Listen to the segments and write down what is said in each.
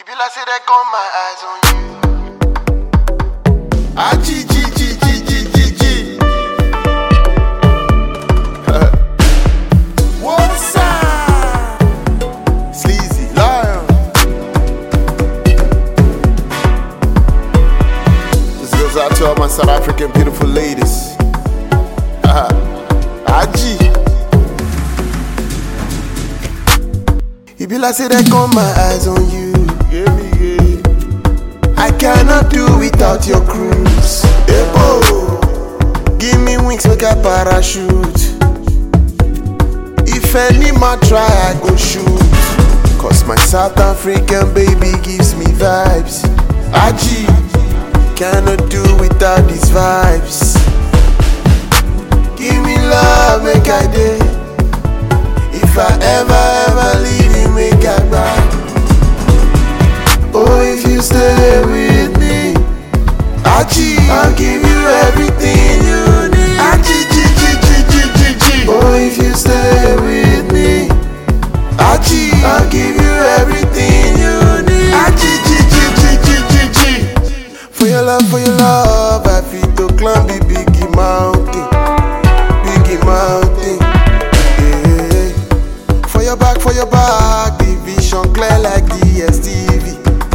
It be like say they got my eyes on you. G. What's up? Sleazy Lion. This goes out to all my South African beautiful ladies. G. It be like say they got my eyes on you. I cannot do without your cruise. Ebo, give me wings, make a parachute. If any man try, I go shoot. Cause my South African baby gives me vibes. G, cannot do without these vibes. Give me love, make I day. If I ever leave you, make I cry. Oh, if you stay with me, I'll give you everything you need. Oh, if you stay with me, I'll give you everything you need. For your love, I feel to climb the biggie mountain. Yeah. For your back, the vision clear like DSTV.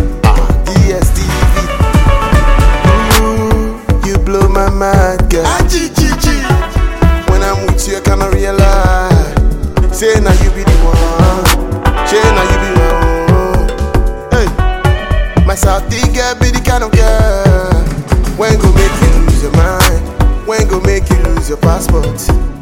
You blow my mind, girl. When I'm with you, I cannot realize. Say now you be the one. Say now you be one. Hey, my Southie girl be the kind of girl. When go make you lose your mind? When go make you lose your passport?